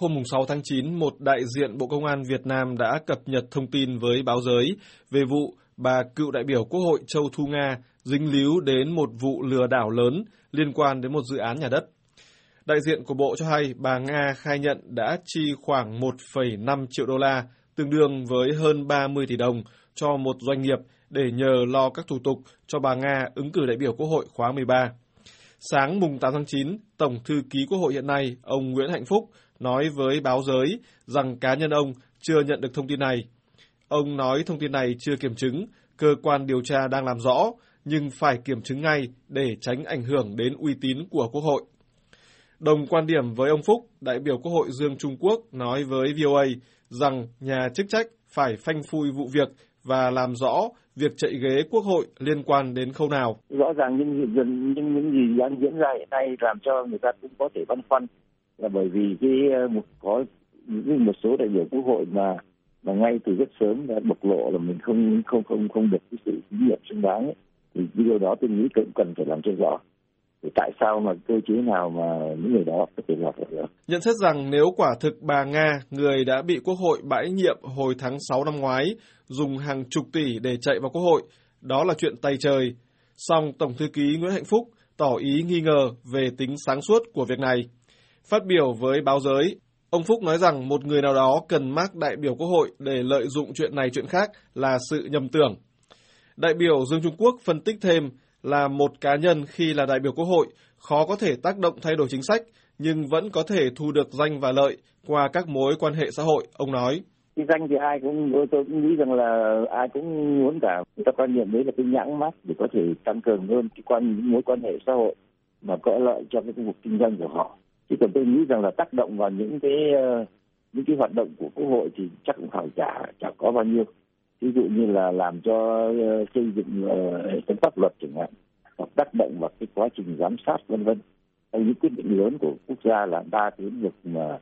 Hôm 6 tháng 9, một đại diện Bộ Công an Việt Nam đã cập nhật thông tin với báo giới về vụ bà cựu đại biểu Quốc hội Châu Thu Nga dính líu đến một vụ lừa đảo lớn liên quan đến một dự án nhà đất. Đại diện của Bộ cho hay bà Nga khai nhận đã chi khoảng 1,5 triệu đô la, tương đương với hơn 30 tỷ đồng, cho một doanh nghiệp để nhờ lo các thủ tục cho bà Nga ứng cử đại biểu Quốc hội khóa 13. Sáng mùng 8 tháng 9, Tổng thư ký Quốc hội hiện nay, ông Nguyễn Hạnh Phúc, nói với báo giới rằng cá nhân ông chưa nhận được thông tin này. Ông nói thông tin này chưa kiểm chứng, cơ quan điều tra đang làm rõ, nhưng phải kiểm chứng ngay để tránh ảnh hưởng đến uy tín của Quốc hội. Đồng quan điểm với ông Phúc, đại biểu Quốc hội Dương Trung Quốc nói với VOA rằng nhà chức trách phải phanh phui vụ việc và làm rõ việc chạy ghế Quốc hội liên quan đến khâu nào. Rõ ràng những gì đang diễn ra hiện nay làm cho người ta cũng có thể băn khoăn, là bởi vì có một số đại biểu Quốc hội mà ngay từ rất sớm đã bộc lộ là mình không được cái sự tín nhiệm xứng đáng ấy. Thì điều đó tôi nghĩ cũng cần phải làm cho rõ. Thì tại sao mà cơ chế nào mà những người đó có thể lọt được? Nhận xét rằng nếu quả thực bà Nga, người đã bị Quốc hội bãi nhiệm hồi tháng 6 năm ngoái, dùng hàng chục tỷ để chạy vào Quốc hội, đó là chuyện tày trời. Song Tổng thư ký Nguyễn Hạnh Phúc tỏ ý nghi ngờ về tính sáng suốt của việc này. Phát biểu với báo giới, ông Phúc nói rằng một người nào đó cần mác đại biểu Quốc hội để lợi dụng chuyện này chuyện khác là sự nhầm tưởng. Đại biểu Dương Trung Quốc phân tích thêm là một cá nhân khi là đại biểu Quốc hội khó có thể tác động thay đổi chính sách, nhưng vẫn có thể thu được danh và lợi qua các mối quan hệ xã hội, ông nói. Cái danh thì tôi cũng nghĩ rằng là ai cũng muốn cả. Người ta quan niệm đấy là cái nhãn mác để có thể tăng cường hơn những mối quan hệ xã hội mà có lợi cho cái cuộc kinh doanh của họ. Chứ còn tôi nghĩ rằng là tác động vào những cái hoạt động của Quốc hội thì chắc cũng phải chả có bao nhiêu. Ví dụ như là làm cho xây dựng hệ thống pháp luật chẳng hạn, hoặc tác động vào cái quá trình giám sát vân vân. Những quyết định lớn của quốc gia là đa cái lĩnh vực mà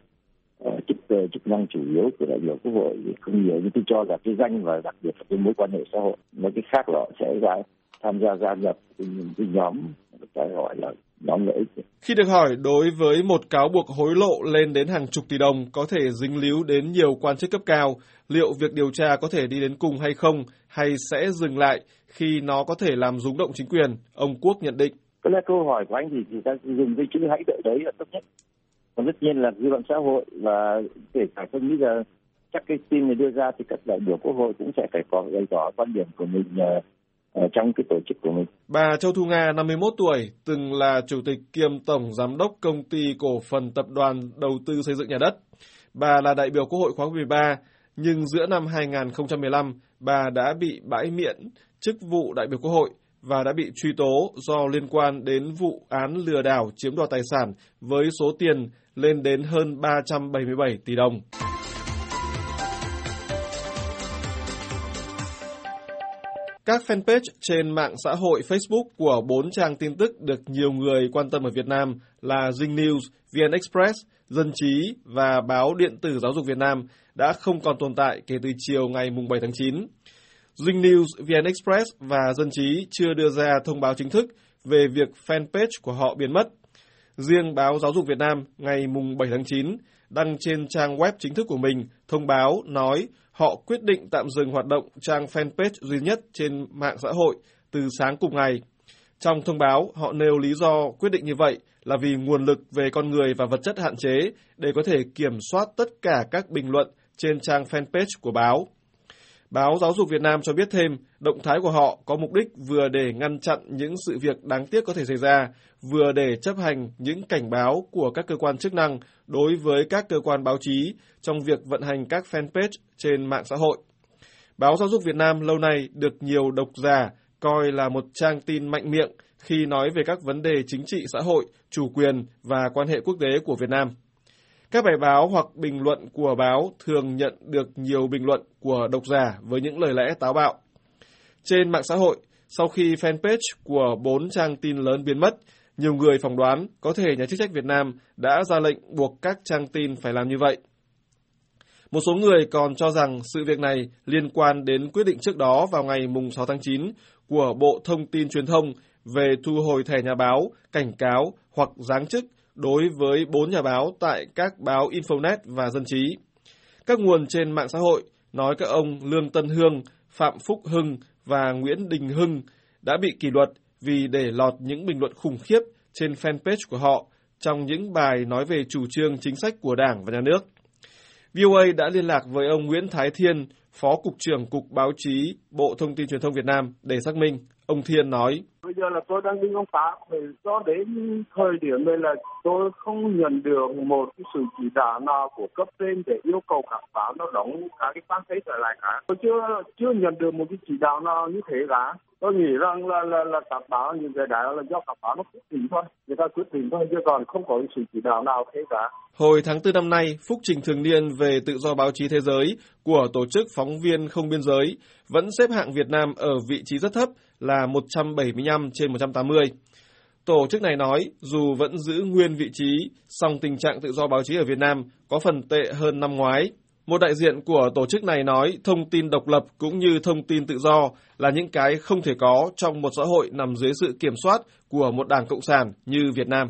chức năng chủ yếu của đại biểu Quốc hội thì không nhiều, nhưng tôi cho là cái danh và đặc biệt là cái mối quan hệ xã hội. Mấy cái khác là sẽ tham gia nhập những cái nhóm cái gọi là nhóm lợi ích. Khi được hỏi đối với một cáo buộc hối lộ lên đến hàng chục tỷ đồng có thể dính líu đến nhiều quan chức cấp cao, liệu việc điều tra có thể đi đến cùng hay không, hay sẽ dừng lại khi nó có thể làm rúng động chính quyền, ông Quốc nhận định. Có lẽ câu hỏi của anh thì ta dùng cái chữ hãy đợi đấy là tốt nhất. Còn tất nhiên là dư luận xã hội và kể cả tôi nghĩ là chắc cái tin này đưa ra thì các đại biểu Quốc hội cũng sẽ phải có bày tỏ quan điểm của mình trong cái tổ chức của mình. Bà Châu Thu Nga, 51 tuổi, từng là chủ tịch kiêm tổng giám đốc công ty cổ phần tập đoàn đầu tư xây dựng nhà đất. Bà là đại biểu Quốc hội khóa 13, nhưng giữa năm 2015, bà đã bị bãi miễn chức vụ đại biểu Quốc hội và đã bị truy tố do liên quan đến vụ án lừa đảo chiếm đoạt tài sản với số tiền lên đến hơn 377 tỷ đồng. Các fanpage trên mạng xã hội Facebook của 4 trang tin tức được nhiều người quan tâm ở Việt Nam là Dinh News, VN Express, Dân trí và báo điện tử Giáo dục Việt Nam đã không còn tồn tại kể từ chiều ngày 7 tháng 9. Dinh News, VN Express và Dân trí chưa đưa ra thông báo chính thức về việc fanpage của họ biến mất. Riêng báo Giáo dục Việt Nam ngày 7 tháng 9 đăng trên trang web chính thức của mình thông báo nói họ quyết định tạm dừng hoạt động trang fanpage duy nhất trên mạng xã hội từ sáng cùng ngày. Trong thông báo, họ nêu lý do quyết định như vậy là vì nguồn lực về con người và vật chất hạn chế để có thể kiểm soát tất cả các bình luận trên trang fanpage của báo. Báo Giáo dục Việt Nam cho biết thêm, động thái của họ có mục đích vừa để ngăn chặn những sự việc đáng tiếc có thể xảy ra, vừa để chấp hành những cảnh báo của các cơ quan chức năng đối với các cơ quan báo chí trong việc vận hành các fanpage trên mạng xã hội. Báo Giáo dục Việt Nam lâu nay được nhiều độc giả coi là một trang tin mạnh miệng khi nói về các vấn đề chính trị xã hội, chủ quyền và quan hệ quốc tế của Việt Nam. Các bài báo hoặc bình luận của báo thường nhận được nhiều bình luận của độc giả với những lời lẽ táo bạo. Trên mạng xã hội, sau khi fanpage của 4 trang tin lớn biến mất, nhiều người phỏng đoán có thể nhà chức trách Việt Nam đã ra lệnh buộc các trang tin phải làm như vậy. Một số người còn cho rằng sự việc này liên quan đến quyết định trước đó vào ngày 6 tháng 9 của Bộ Thông tin Truyền thông về thu hồi thẻ nhà báo, cảnh cáo hoặc giáng chức đối với 4 nhà báo tại các báo Infonet và Dân trí. Các nguồn trên mạng xã hội nói các ông Lương Tân Hương, Phạm Phúc Hưng và Nguyễn Đình Hưng đã bị kỷ luật vì để lọt những bình luận khủng khiếp trên fanpage của họ trong những bài nói về chủ trương chính sách của Đảng và Nhà nước. VOA đã liên lạc với ông Nguyễn Thái Thiên, Phó Cục trưởng Cục Báo chí, Bộ Thông tin Truyền thông Việt Nam để xác minh. Ông Thiên nói: Bây giờ là tôi đang đi công tác, cho đến thời điểm này là tôi không nhận được một cái sự chỉ đạo nào của cấp trên để yêu cầu các báo nó đóng các cái fanpage trở lại cả. Tôi chưa nhận được một cái chỉ đạo nào như thế cả. Tôi nghĩ rằng là các báo những cái đó là do các báo nó quyết định thôi, người ta quyết định thôi, chứ còn không có sự chỉ đạo nào thế cả. Hồi tháng 4 năm nay, phúc trình thường niên về tự do báo chí thế giới của Tổ chức Phóng viên Không Biên giới vẫn xếp hạng Việt Nam ở vị trí rất thấp là 175 trên 180. Tổ chức này nói dù vẫn giữ nguyên vị trí, song tình trạng tự do báo chí ở Việt Nam có phần tệ hơn năm ngoái. Một đại diện của tổ chức này nói thông tin độc lập cũng như thông tin tự do là những cái không thể có trong một xã hội nằm dưới sự kiểm soát của một đảng cộng sản như Việt Nam.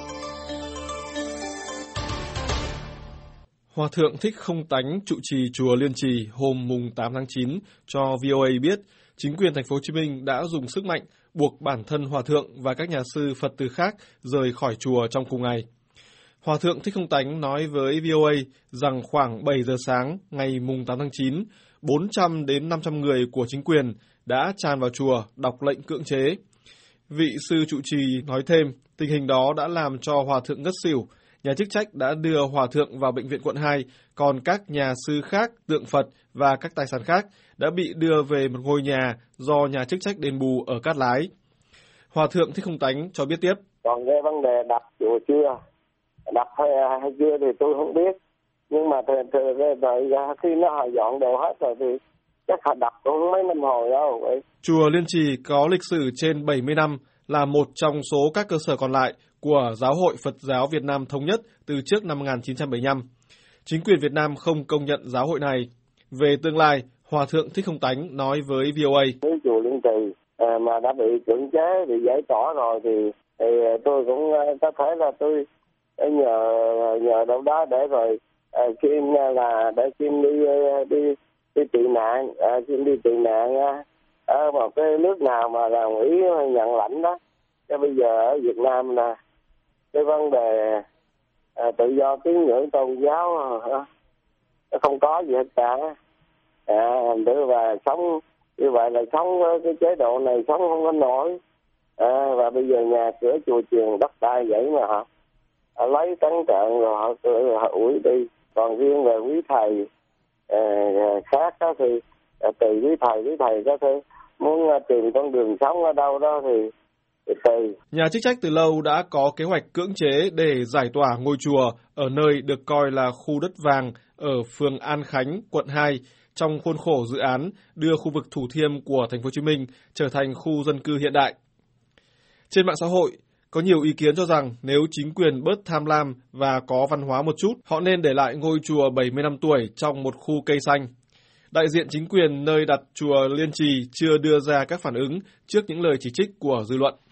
Hòa thượng Thích Không Tánh trụ trì chùa Liên Trì hôm mùng 8 tháng 9 cho VOA biết chính quyền thành phố Hồ Chí Minh đã dùng sức mạnh buộc bản thân hòa thượng và các nhà sư Phật tử khác rời khỏi chùa trong cùng ngày. Hòa thượng Thích Không Tánh nói với VOA rằng khoảng 7 giờ sáng ngày mùng 8 tháng 9, 400 đến 500 người của chính quyền đã tràn vào chùa đọc lệnh cưỡng chế. Vị sư trụ trì nói thêm, tình hình đó đã làm cho hòa thượng ngất xỉu. Nhà chức trách đã đưa hòa thượng vào bệnh viện quận 2, còn các nhà sư khác, tượng Phật và các tài sản khác đã bị đưa về một ngôi nhà do nhà chức trách đền bù ở Cát Lái. Hòa thượng Thích Không Tánh cho biết tiếp. Còn cái vấn đề đập chùa chưa, đập hay chưa thì tôi không biết. Nhưng mà khi nó họ dọn đồ hết rồi thì chắc họ đập cũng không mấy năm hồi đâu. Vậy. Chùa Liên Trì có lịch sử trên 70 năm, là một trong số các cơ sở còn lại của Giáo hội Phật giáo Việt Nam Thống nhất từ trước năm 1975. Chính quyền Việt Nam không công nhận giáo hội này. Về tương lai, Hòa thượng Thích Không Tánh nói với VOA. Nếu chùa Liên Trì mà đã bị cưỡng chế, bị giải tỏa rồi thì tôi cũng có thể là tôi nhờ đâu đó để rồi Kim là để Kim đi tị nạn, Kim đi tị nạn ở một cái nước nào mà là Mỹ nhận lãnh đó. Chứ bây giờ ở Việt Nam là cái vấn đề tự do tín ngưỡng tôn giáo nó không có gì hết cả. Và sống như vậy là sống với cái chế độ này sống không có nổi. Và bây giờ nhà cửa chùa chiền đất đai vậy mà họ lấy trắng trợn rồi họ ủi đi. Còn riêng về quý thầy khác đó thì tùy quý thầy có thể muốn tìm con đường sống ở đâu đó thì tùy. Nhà chức trách từ lâu đã có kế hoạch cưỡng chế để giải tỏa ngôi chùa ở nơi được coi là khu đất vàng ở phường An Khánh, quận 2, trong khuôn khổ dự án đưa khu vực Thủ Thiêm của thành phố Hồ Chí Minh trở thành khu dân cư hiện đại. Trên mạng xã hội, có nhiều ý kiến cho rằng nếu chính quyền bớt tham lam và có văn hóa một chút, họ nên để lại ngôi chùa 70 năm tuổi trong một khu cây xanh. Đại diện chính quyền nơi đặt chùa Liên Trì chưa đưa ra các phản ứng trước những lời chỉ trích của dư luận.